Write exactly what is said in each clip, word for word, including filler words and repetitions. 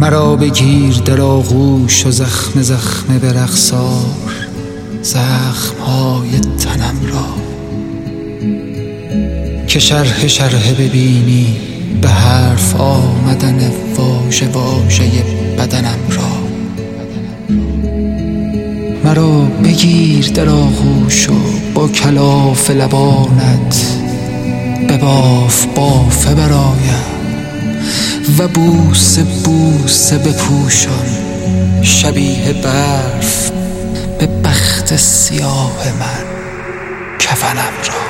مرا بگیر در آغوش و زخم زخم به رخسار زخمهای تنم را، که شرح شرح ببینی به حرف آمدن واژه واژه بدنم را. مرا بگیر در آغوش و با کلاف لبانت به باف بافه برایم و بوسه بوسه بپوشان شبیه برف به بخت سیاه من کفنم را.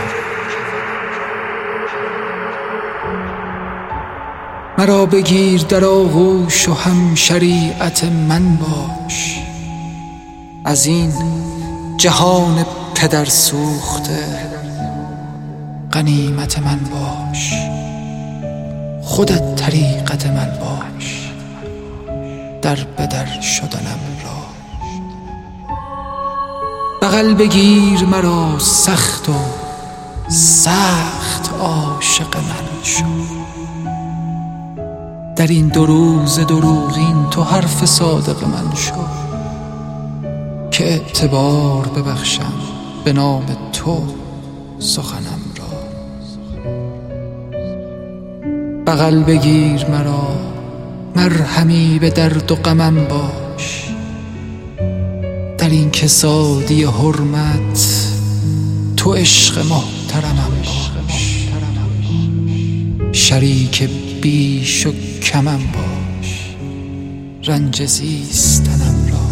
مرا بگیر در آغوش و هم شریعت من باش، از این جهان پدر سوخته غنیمت من باش، خودت طریقت من باش در بدر شدنم را. بغل بگیر مرا سخت و سخت عاشق من شو، در این دو روز دروغین تو حرف صادق من شو، که اعتبار ببخشم به نام تو سخنم را. بغل بگیر مرا مرهمی به درد و غمم باش، در این کسادی حرمت تو عشق محترمم باش، شریک بیش و کمم باش رنج زیستنم را.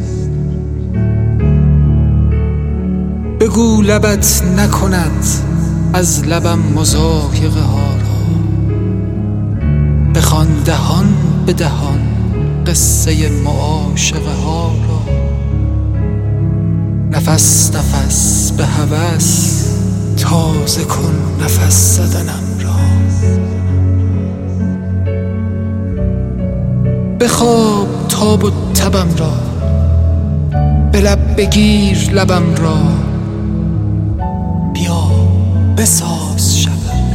بگو لبت نکند از لبم مضایقه ها را، بخوان دهان به دهان قصه معاشقه ها را. نفس نفس به هوس تازه کن نفس زدنم را. بخواب تاب و تبم را، به لب بگیر لبم را، بیا بساز شبم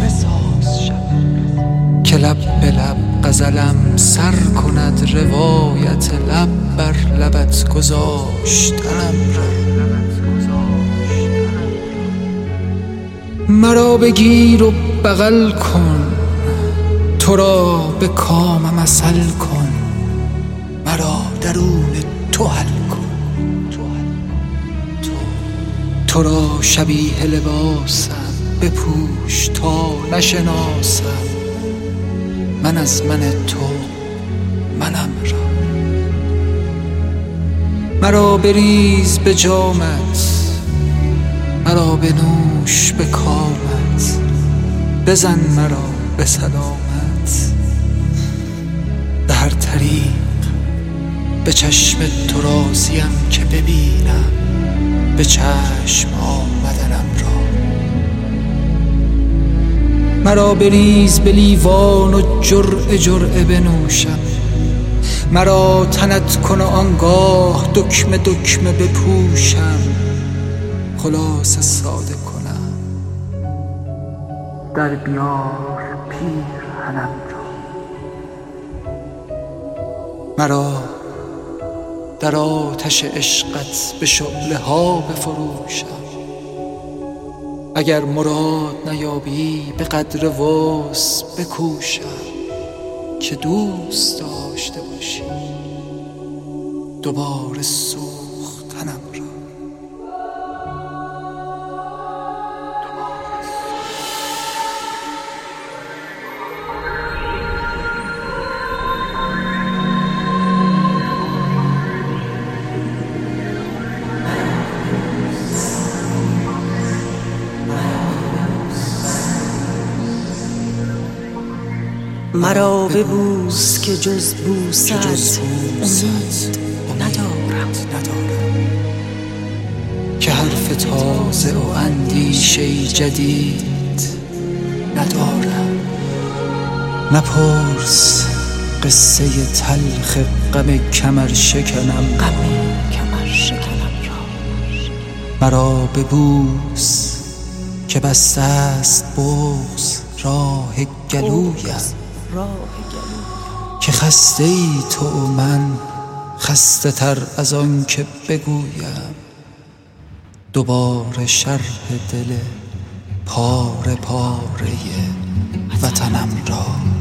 که لب به لب غزلم سر کند روایت لب بر لبت گذاشتنم را. مرا بگیر و بغل کن، تو را به کامم اصل کن، مرا درون تو حل کن. تو را شبیه لباسم بپوش تا نشناسم من از من تو منم را. مرا بریز به جامت، مرا بنوش به کامت، بزن مرا به سلامت به هر طریق. به چشم تو راضیم که ببینم به چشم آمدنم را. مرا بریز به لیوان و جرعه جرعه بنوشم، مرا تنت کن و آنگاه دکمه دکمه بپوشم، خلاصه ساده کنم در بیار پیرهنم را. مرا در آتش عشقت به شعله ها بفروشم، اگر مراد نیابی به قدر وس بکوشم، که دوست داشته باشی دوباره سوختنم را. مرا ببوس که جز بوست امید ندارم، که حرف تازه و اندیشه جدید ندارم. نپرس قصه تلخ غم کمر شکنم غم کمر شکنم را. مرا ببوس که بسته است بغض راه گلویم، که خسته ای تو و من، خسته تر از آن که بگویم دوباره شرح دل پاره پاره وطنم را.